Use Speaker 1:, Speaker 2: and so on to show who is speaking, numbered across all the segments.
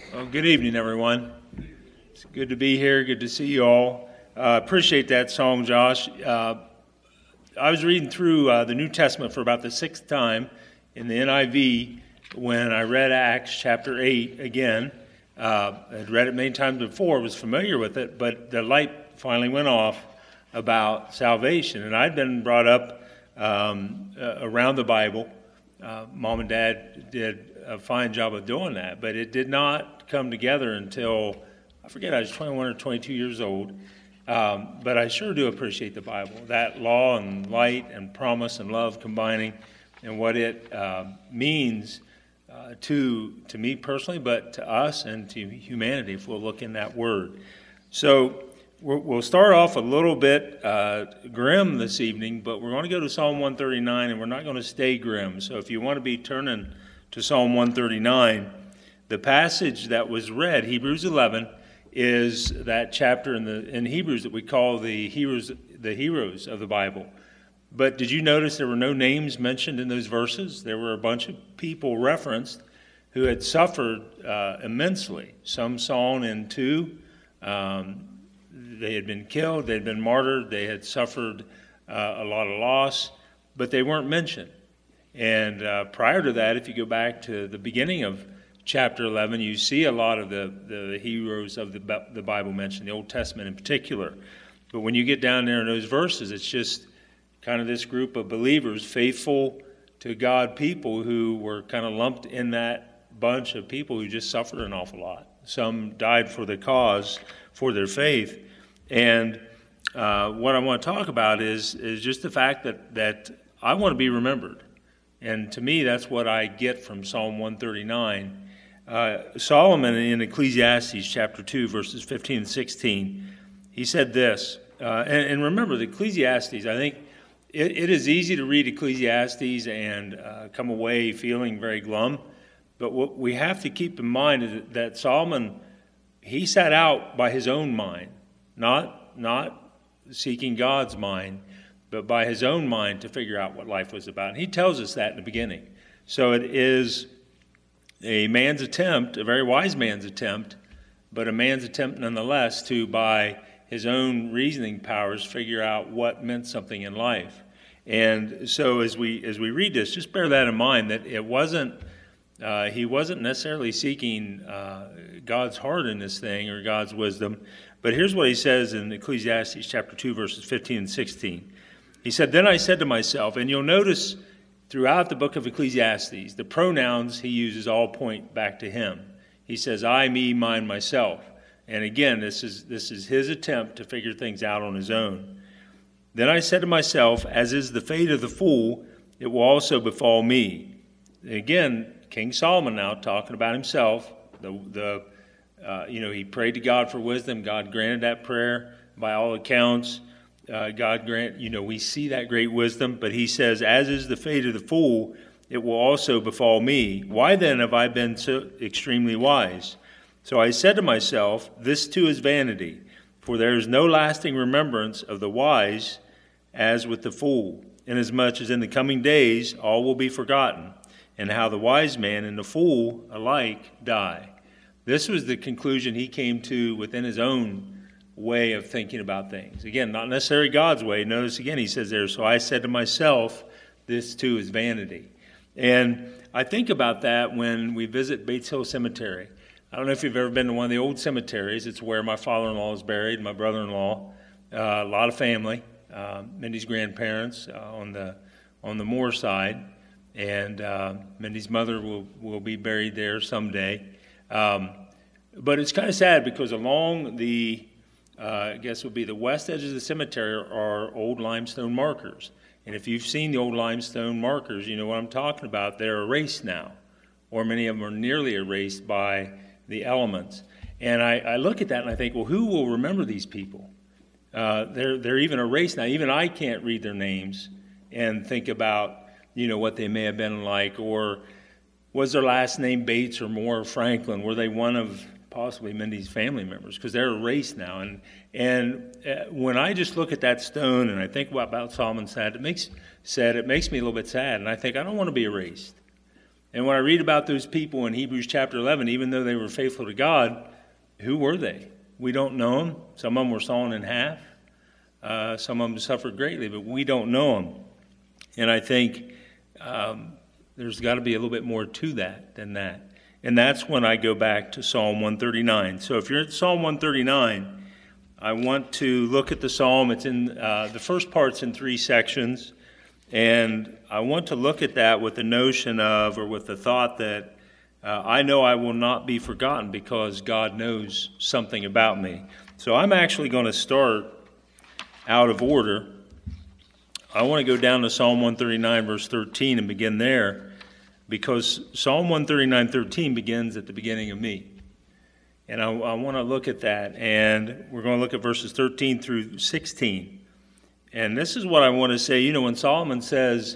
Speaker 1: Well, good evening, everyone. It's good to be here. Good to see you all. Appreciate that song, Josh. I was reading through the New Testament for about the sixth time in the NIV when I read Acts chapter 8 again. I'd read it many times before, was familiar with it, but the light finally went off about salvation. And I'd been brought up around the Bible. Mom and Dad did a fine job of doing that, but it did not come together until, I forget, I was 21 or 22 years old. But I sure do appreciate the Bible, that law and light and promise and love combining, and what it means to me personally, but to us and to humanity if we'll look in that word. So we'll start off a little bit grim this evening, but we're going to go to Psalm 139, and we're not going to stay grim. So if you want to be turning to Psalm 139, the passage that was read, Hebrews 11, is that chapter in Hebrews that we call the heroes of the Bible. But did you notice there were no names mentioned in those verses? There were a bunch of people referenced who had suffered immensely. Some sawn in two. They had been killed. They had been martyred. They had suffered a lot of loss, but they weren't mentioned. And prior to that, if you go back to the beginning of chapter 11, you see a lot of the heroes of the Bible mentioned, the Old Testament in particular. But when you get down there in those verses, it's just kind of this group of believers, faithful to God people, who were kind of lumped in that bunch of people who just suffered an awful lot. Some died for the cause, for their faith. And what I want to talk about is just the fact that I want to be remembered. And to me, that's what I get from Psalm 139. Solomon in Ecclesiastes chapter 2, verses 15 and 16, he said this, and remember, the Ecclesiastes, I think it is easy to read Ecclesiastes and come away feeling very glum, but what we have to keep in mind is that Solomon, he sat out by his own mind, not seeking God's mind, but by his own mind to figure out what life was about. And he tells us that in the beginning. So it is a man's attempt, a very wise man's attempt, but a man's attempt nonetheless to, by his own reasoning powers, figure out what meant something in life. And so as we read this, just bear that in mind, that it wasn't he wasn't necessarily seeking God's heart in this thing or God's wisdom. But here's what he says in Ecclesiastes chapter 2, verses 15 and 16. He said, "Then I said to myself," and you'll notice throughout the book of Ecclesiastes, the pronouns he uses all point back to him. He says, "I, me, mine, myself." And again, this is his attempt to figure things out on his own. "Then I said to myself, as is the fate of the fool, it will also befall me." Again, King Solomon now talking about himself. He prayed to God for wisdom. God granted that prayer by all accounts. We see that great wisdom, but he says, as is the fate of the fool, it will also befall me. Why then have I been so extremely wise? So I said to myself, this too is vanity, for there is no lasting remembrance of the wise as with the fool, inasmuch as in the coming days all will be forgotten, and how the wise man and the fool alike die. This was the conclusion he came to within his own way of thinking about things. Again, not necessarily God's way. Notice again, he says there, so I said to myself, this too is vanity. And I think about that when we visit Bates Hill Cemetery. I don't know if you've ever been to one of the old cemeteries. It's where my father-in-law is buried, my brother-in-law, a lot of family, Mindy's grandparents on the Moore side, and Mindy's mother will be buried there someday. But it's kind of sad because along the I guess would be the west edge of the cemetery are old limestone markers. And if you've seen the old limestone markers, you know what I'm talking about. They're erased now, or many of them are nearly erased by the elements. And I look at that and I think, well, who will remember these people? They're even erased now. Even I can't read their names and think about, what they may have been like, or was their last name Bates or Moore or Franklin? Were they one of possibly Mindy's family members? Because they're erased now. And when I just look at that stone and I think about Solomon said, it makes me a little bit sad. And I think I don't want to be erased. And when I read about those people in Hebrews chapter 11, even though they were faithful to God, who were they? We don't know them. Some of them were sawn in half. Some of them suffered greatly, but we don't know them. And I think there's got to be a little bit more to that than that. And that's when I go back to Psalm 139. So if you're at Psalm 139, I want to look at the psalm. It's in the first part's in 3 sections. And I want to look at that with the notion of, or with the thought that I know I will not be forgotten because God knows something about me. So I'm actually going to start out of order. I want to go down to Psalm 139, verse 13, and begin there, because Psalm 139:13 begins at the beginning of me. And I want to look at that, and we're going to look at verses 13 through 16. And this is what I want to say. You know, when Solomon says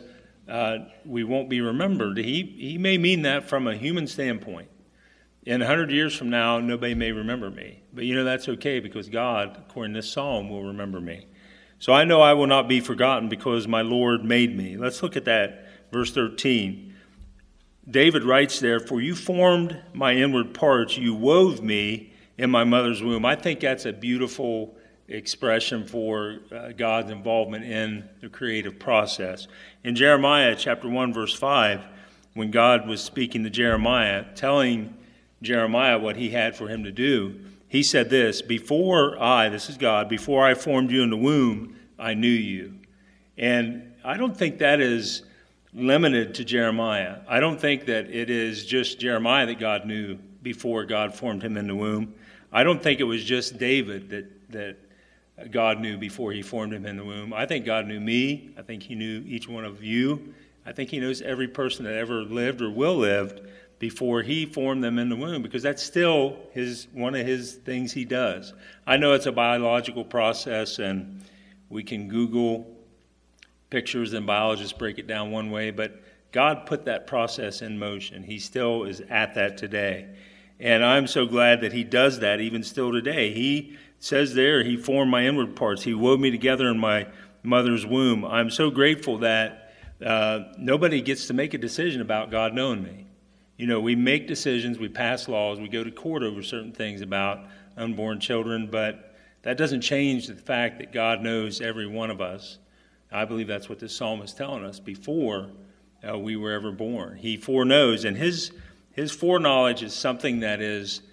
Speaker 1: we won't be remembered, he may mean that from a human standpoint. In 100 years from now, nobody may remember me. But you know, that's okay, because God, according to this psalm, will remember me. So I know I will not be forgotten because my Lord made me. Let's look at that, verse 13. David writes there, "For you formed my inward parts, you wove me in my mother's womb." I think that's a beautiful expression for God's involvement in the creative process. In Jeremiah chapter 1, verse 5, when God was speaking to Jeremiah, telling Jeremiah what he had for him to do, he said this, this is God, "Before I formed you in the womb, I knew you." And I don't think that is limited to Jeremiah. I don't think that it is just Jeremiah that God knew before God formed him in the womb. I don't think it was just David that God knew before he formed him in the womb. I think God knew me. I think he knew each one of you. I think he knows every person that ever lived or will live before he formed them in the womb, because that's still one of his things he does. I know it's a biological process, and we can Google pictures and biologists break it down one way, but God put that process in motion. He still is at that today. And I'm so glad that he does that even still today. He says there, he formed my inward parts. He wove me together in my mother's womb. I'm so grateful that nobody gets to make a decision about God knowing me. You know, we make decisions, we pass laws, we go to court over certain things about unborn children, but that doesn't change the fact that God knows every one of us. I believe that's what this psalm is telling us before we were ever born. He foreknows, and his foreknowledge is something that is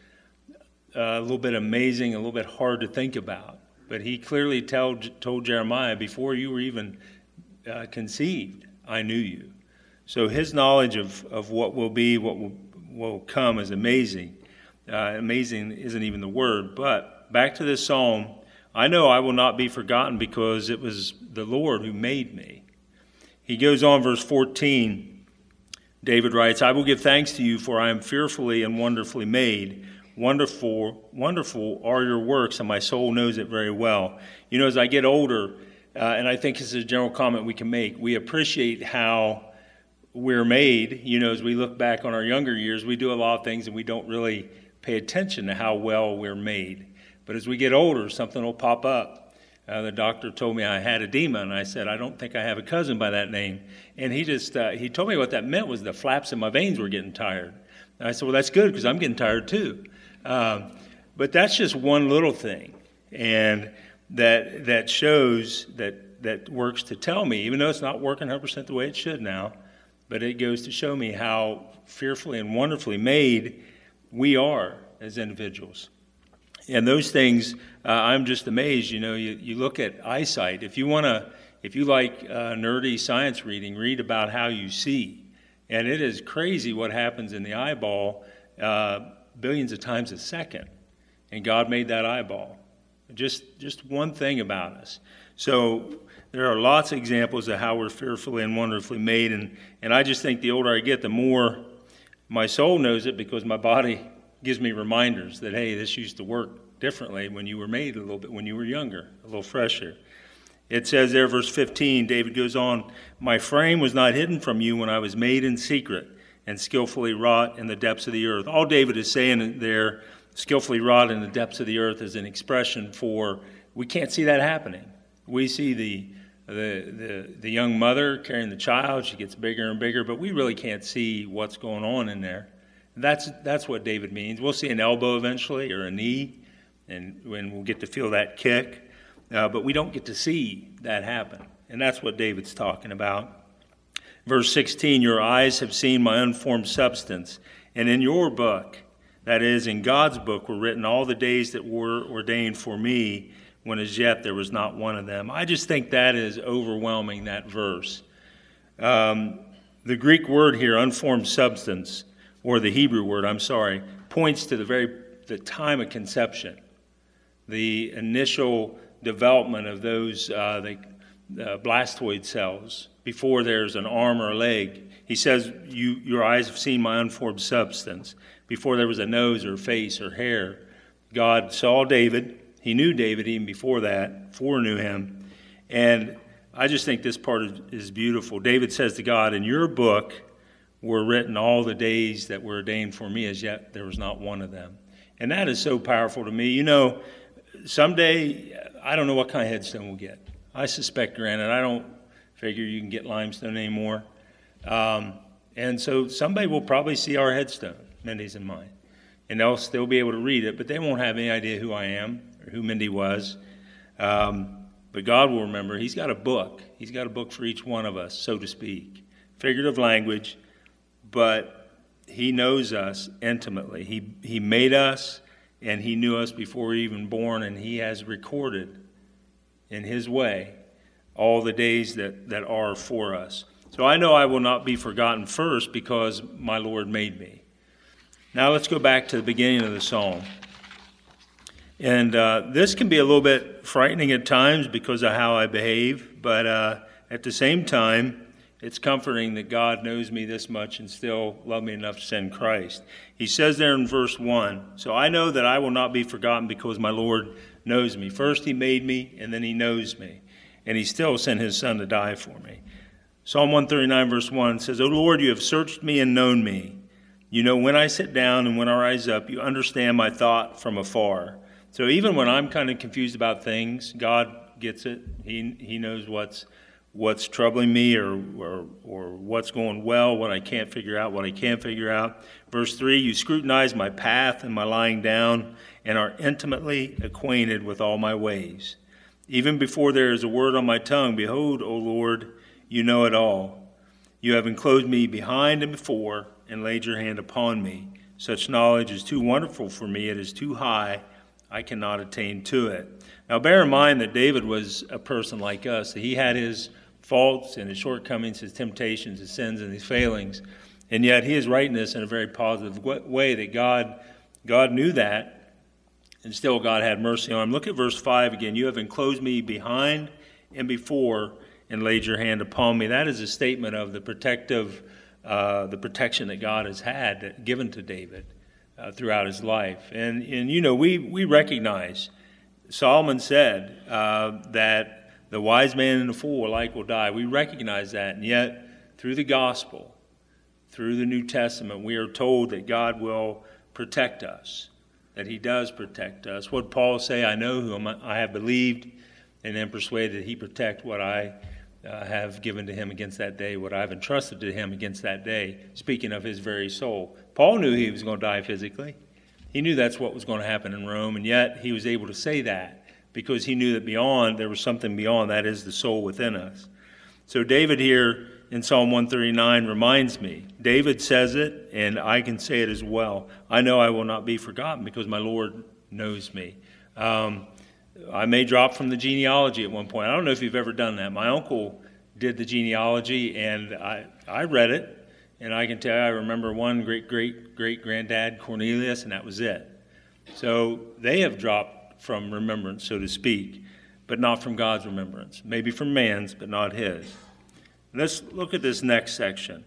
Speaker 1: a little bit amazing, a little bit hard to think about. But he clearly told Jeremiah, before you were even conceived, I knew you. So his knowledge of what will be, what will come is amazing. Amazing isn't even the word. But back to this psalm, I know I will not be forgotten because it was the Lord who made me. He goes on, verse 14, David writes, "I will give thanks to you, for I am fearfully and wonderfully made. Wonderful, wonderful are your works, and my soul knows it very well." You know, as I get older, and I think this is a general comment we can make, we appreciate how we're made. You know, as we look back on our younger years, we do a lot of things and we don't really pay attention to how well we're made. But as we get older, something will pop up. The doctor told me I had edema, and I said, "I don't think I have a cousin by that name." And he told me what that meant was the flaps in my veins were getting tired. And I said, "Well, that's good, because I'm getting tired too." But that's just one little thing, and that shows that works to tell me, even though it's not working 100% the way it should now, but it goes to show me how fearfully and wonderfully made we are as individuals. And those things, I'm just amazed. You know, you look at eyesight. If you like nerdy science reading, read about how you see. And it is crazy what happens in the eyeball billions of times a second. And God made that eyeball. Just one thing about us. So there are lots of examples of how we're fearfully and wonderfully made. And I just think the older I get, the more my soul knows it, because my body gives me reminders that, hey, this used to work differently when you were made a little bit, when you were younger, a little fresher. It says there, verse 15, David goes on, "My frame was not hidden from you when I was made in secret and skillfully wrought in the depths of the earth." All David is saying there, skillfully wrought in the depths of the earth, is an expression for, we can't see that happening. We see the the young mother carrying the child. She gets bigger and bigger, but we really can't see what's going on in there. That's what David means. We'll see an elbow eventually or a knee, and when we'll get to feel that kick, but we don't get to see that happen. And that's what David's talking about. Verse 16, your eyes have seen my unformed substance, and in your book, that is, in God's book, were written all the days that were ordained for me, when as yet there was not one of them. I just think that is overwhelming, that verse. The Greek word here, unformed substance, or the Hebrew word, points to the time of conception, the initial development of those blastoid cells before there's an arm or a leg. He says, your eyes have seen my unformed substance. Before there was a nose or face or hair, God saw David. He knew David even before that, foreknew him. And I just think this part is beautiful. David says to God, in your book were written all the days that were ordained for me, as yet there was not one of them. And that is so powerful to me. You know, someday, I don't know what kind of headstone we'll get. I suspect granite. I don't figure you can get limestone anymore. And so somebody will probably see our headstone, Mindy's and mine. And they'll still be able to read it, but they won't have any idea who I am or who Mindy was. But God will remember. He's got a book. He's got a book for each one of us, so to speak. Figurative language, but he knows us intimately. He made us, and he knew us before we were even born, and he has recorded in his way all the days that are for us. So I know I will not be forgotten first because my Lord made me. Now let's go back to the beginning of the psalm. And this can be a little bit frightening at times because of how I behave, but at the same time, it's comforting that God knows me this much and still loved me enough to send Christ. He says there in verse 1, so I know that I will not be forgotten because my Lord knows me. First he made me, and then he knows me. And he still sent his son to die for me. Psalm 139 verse 1 says, O Lord, you have searched me and known me. You know when I sit down and when I rise up, you understand my thought from afar. So even when I'm kind of confused about things, God gets it. He knows what's troubling me or what's going well, what I can't figure out, what I can figure out. Verse 3, you scrutinize my path and my lying down and are intimately acquainted with all my ways. Even before there is a word on my tongue, behold, O Lord, you know it all. You have enclosed me behind and before and laid your hand upon me. Such knowledge is too wonderful for me. It is too high. I cannot attain to it. Now bear in mind that David was a person like us. He had his faults and his shortcomings, his temptations, his sins, and his failings. And yet he is writing this in a very positive way that God knew that, and still God had mercy on him. Look at verse 5 again. You have enclosed me behind and before and laid your hand upon me. That is a statement of the protection that God has had given to David throughout his life. And you know, we recognize, Solomon said that the wise man and the fool alike will die. We recognize that, and yet through the gospel, through the New Testament, we are told that God will protect us, that he does protect us. What did Paul say? I know whom I have believed and am persuaded that he protect what I have given to him against that day, what I've entrusted to him against that day, speaking of his very soul. Paul knew he was going to die physically. He knew that's what was going to happen in Rome, and yet he was able to say that because he knew that there was something beyond, that is the soul within us. So David here in Psalm 139 reminds me. David says it, and I can say it as well. I know I will not be forgotten because my Lord knows me. I may drop from the genealogy at one point. I don't know if you've ever done that. My uncle did the genealogy, and I read it, and I can tell you I remember one great-great-great-granddad, Cornelius, and that was it. So they have dropped from remembrance, so to speak, but not from God's remembrance. Maybe from man's, but not his. Let's look at this next section,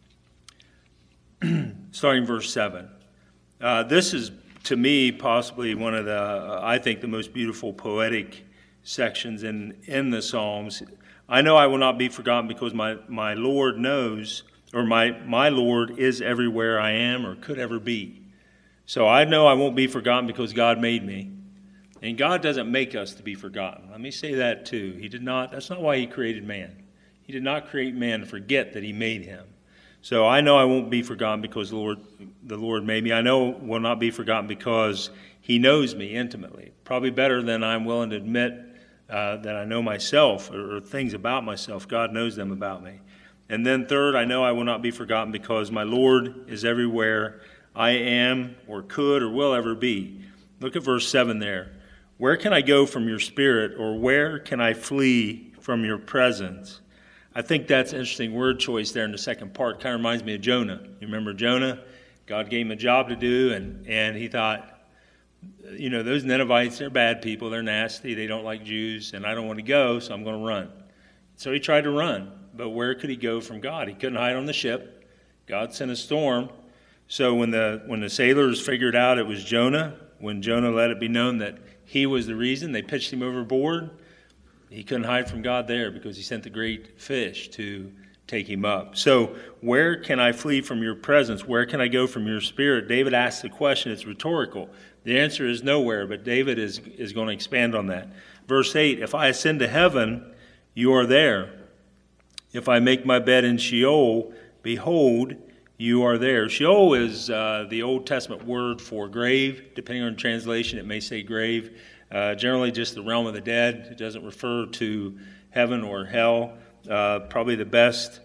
Speaker 1: starting verse 7. This is, to me, possibly one of I think, the most beautiful poetic sections in the Psalms. I know I will not be forgotten because my Lord knows, or my Lord is everywhere I am or could ever be. So I know I won't be forgotten because God made me. And God doesn't make us to be forgotten. Let me say that too. He did not. That's not why he created man. He did not create man to forget that he made him. So I know I won't be forgotten because the Lord made me. I know I will not be forgotten because he knows me intimately, probably better than I'm willing to admit that I know myself or things about myself. God knows them about me. And then third, I know I will not be forgotten because my Lord is everywhere I am or could or will ever be. Look at verse 7 there. Where can I go from your spirit, or where can I flee from your presence? I think that's an interesting word choice there in the second part. Kind of reminds me of Jonah. You remember Jonah? God gave him a job to do, and he thought, those Ninevites, they're bad people. They're nasty. They don't like Jews, and I don't want to go, so I'm going to run. So he tried to run, but where could he go from God? He couldn't hide on the ship. God sent a storm. So when the sailors figured out it was Jonah, when Jonah let it be known that he was the reason, they pitched him overboard. He couldn't hide from God there because he sent the great fish to take him up. So where can I flee from your presence? Where can I go from your spirit? David asks the question. It's rhetorical. The answer is nowhere, but David is going to expand on that. Verse 8, if I ascend to heaven, you are there. If I make my bed in Sheol, behold, you are there. Sheol is the Old Testament word for grave. Depending on translation, it may say grave. Generally just the realm of the dead. It doesn't refer to heaven or hell. Probably the best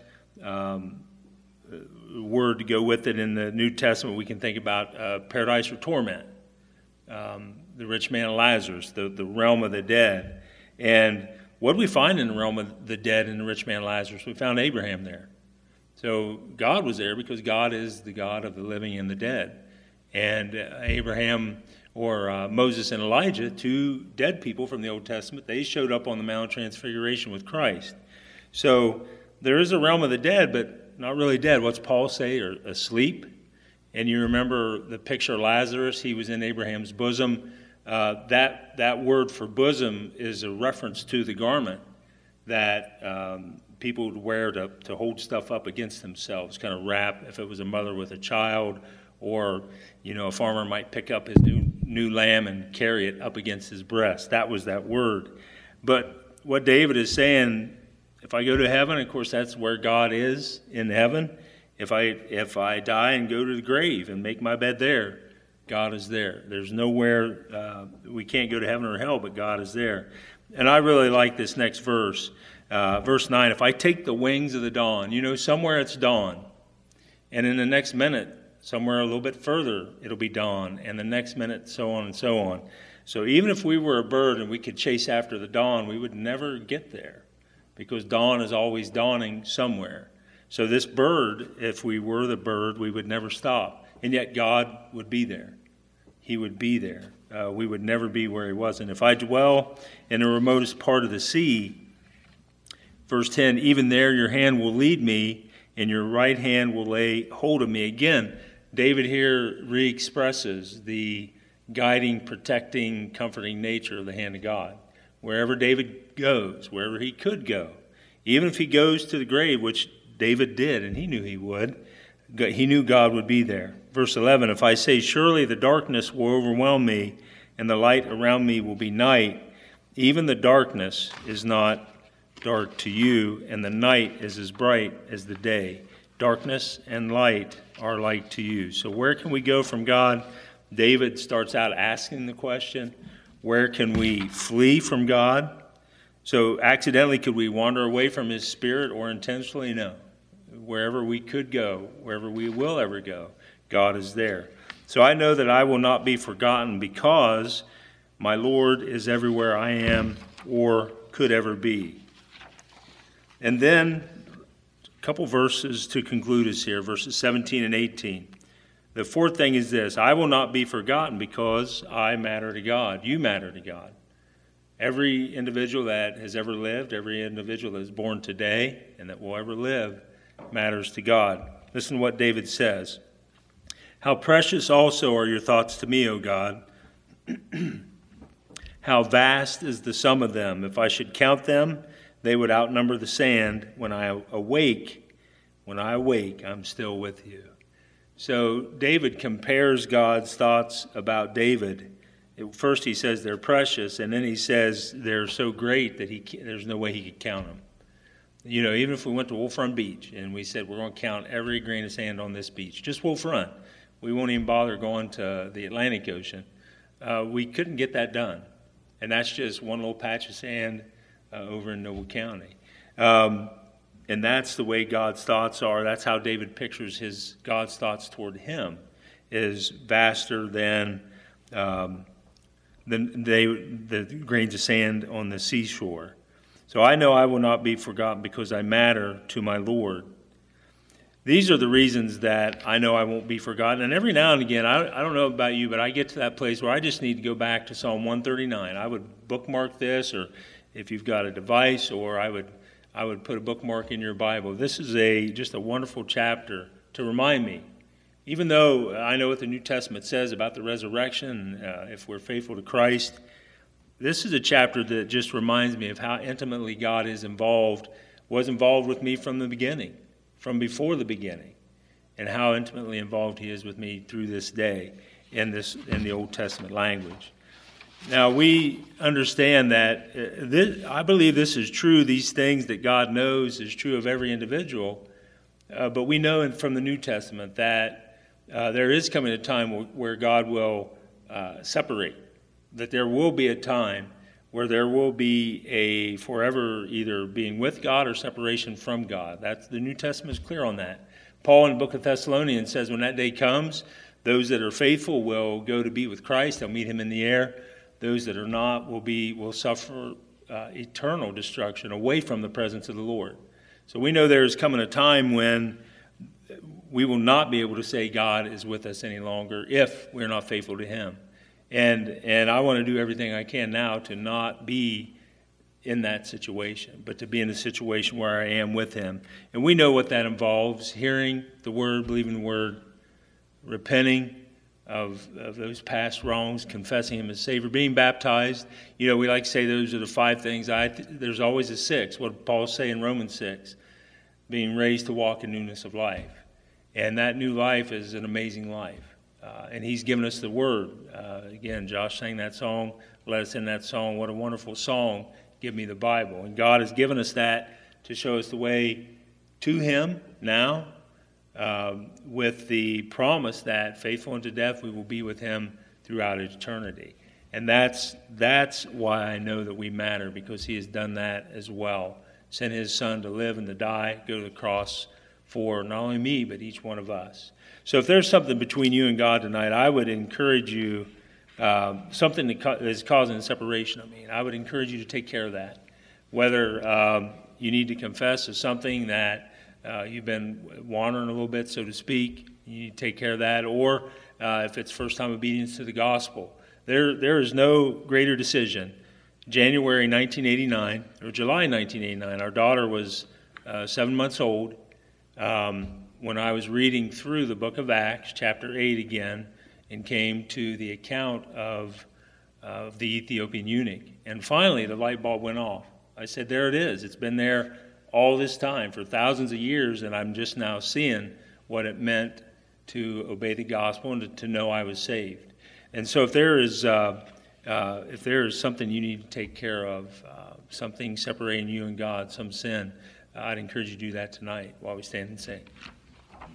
Speaker 1: word to go with it in the New Testament, we can think about paradise or torment. The rich man and Lazarus, the realm of the dead. And what do we find in the realm of the dead in the rich man and Lazarus? We found Abraham there. So God was there because God is the God of the living and the dead. And Abraham or Moses and Elijah, two dead people from the Old Testament, they showed up on the Mount of Transfiguration with Christ. So there is a realm of the dead, but not really dead. What's Paul say? Or asleep. And you remember the picture of Lazarus. He was in Abraham's bosom. That word for bosom is a reference to the garment that people would wear to hold stuff up against themselves, kind of wrap, if it was a mother with a child, or a farmer might pick up his new lamb and carry it up against his breast. That was that word. But what David is saying, if I go to heaven, of course that's where God is, in heaven. If I die and go to the grave and make my bed there, God is there. There's nowhere, we can't go to heaven or hell, but God is there. And I really like this next verse. Verse 9, if I take the wings of the dawn, somewhere it's dawn. And in the next minute, somewhere a little bit further, it'll be dawn. And the next minute, so on and so on. So even if we were a bird and we could chase after the dawn, we would never get there. Because dawn is always dawning somewhere. So this bird, if we were the bird, we would never stop. And yet God would be there. He would be there. We would never be where he wasn't. If I dwell in the remotest part of the sea, verse 10, even there your hand will lead me, and your right hand will lay hold of me. Again, David here re-expresses the guiding, protecting, comforting nature of the hand of God. Wherever David goes, wherever he could go, even if he goes to the grave, which David did, and he knew he would, he knew God would be there. Verse 11, if I say, surely the darkness will overwhelm me, and the light around me will be night, even the darkness is not dark to you, and the night is as bright as the day. Darkness and light are light to you. So where can we go from God? David starts out asking the question, where can we flee from God? So accidentally, could we wander away from his spirit, or intentionally? No. Wherever we could go, wherever we will ever go, God is there. So I know that I will not be forgotten because my Lord is everywhere I am or could ever be. And then a couple verses to conclude us here, verses 17 and 18. The fourth thing is this: I will not be forgotten because I matter to God. You matter to God. Every individual that has ever lived, every individual that is born today and that will ever live matters to God. Listen to what David says. How precious also are your thoughts to me, O God. How vast is the sum of them. If I should count them, they would outnumber the sand. When I awake, I'm still with you. So David compares God's thoughts about David First he says they're precious, and then he says they're so great that there's no way he could count them. You know, even if we went to Wolf Run Beach and we said we're going to count every grain of sand on this beach, just Wolf Run, we won't even bother going to the Atlantic Ocean. We couldn't get that done. And that's just one little patch of sand over in Noble County. And that's the way God's thoughts are. That's how David pictures God's thoughts toward him, is vaster than the grains of sand on the seashore. So I know I will not be forgotten because I matter to my Lord. These are the reasons that I know I won't be forgotten. And every now and again, I don't know about you, but I get to that place where I just need to go back to Psalm 139. I would bookmark this, or if you've got a device, or I would put a bookmark in your Bible. This is just a wonderful chapter to remind me. Even though I know what the New Testament says about the resurrection, if we're faithful to Christ, this is a chapter that just reminds me of how intimately God was involved with me from the beginning, from before the beginning, and how intimately involved he is with me through this day in the Old Testament language. Now, we understand that I believe this is true. These things that God knows is true of every individual, but we know from the New Testament that there is coming a time where God will separate, that there will be a time where there will be a forever either being with God or separation from God. The New Testament is clear on that. Paul in the book of Thessalonians says when that day comes, those that are faithful will go to be with Christ. They'll meet him in the air. Those that are not will suffer eternal destruction away from the presence of the Lord. So we know there is coming a time when we will not be able to say God is with us any longer if we're not faithful to him. And I want to do everything I can now to not be in that situation, but to be in a situation where I am with him. And we know what that involves: hearing the word, believing the word, repenting of those past wrongs, confessing him as Savior, being baptized. You know, we like to say those are the 5 things. There's always a 6. What did Paul say in Romans 6? Being raised to walk in newness of life. And that new life is an amazing life. And he's given us the word. Again, Josh sang that song, led us in that song. What a wonderful song, Give Me the Bible. And God has given us that to show us the way to him now, with the promise that faithful unto death we will be with him throughout eternity. And that's why I know that we matter, because he has done that as well. Sent his son to live and to die, go to the cross for not only me, but each one of us. So if there's something between you and God tonight, I would encourage you, something that is causing a separation of me, and I would encourage you to take care of that. Whether you need to confess of something that you've been wandering a little bit, so to speak, you need to take care of that. Or if it's first-time obedience to the gospel, there is no greater decision. January 1989, or July 1989, our daughter was 7 months old when I was reading through the book of Acts, chapter 8 again, and came to the account of the Ethiopian eunuch. And finally, the light bulb went off. I said, there it is. It's been there all this time for thousands of years, and I'm just now seeing what it meant to obey the gospel and to know I was saved. And so if there is something you need to take care of, something separating you and God, some sin, I'd encourage you to do that tonight while we stand and sing.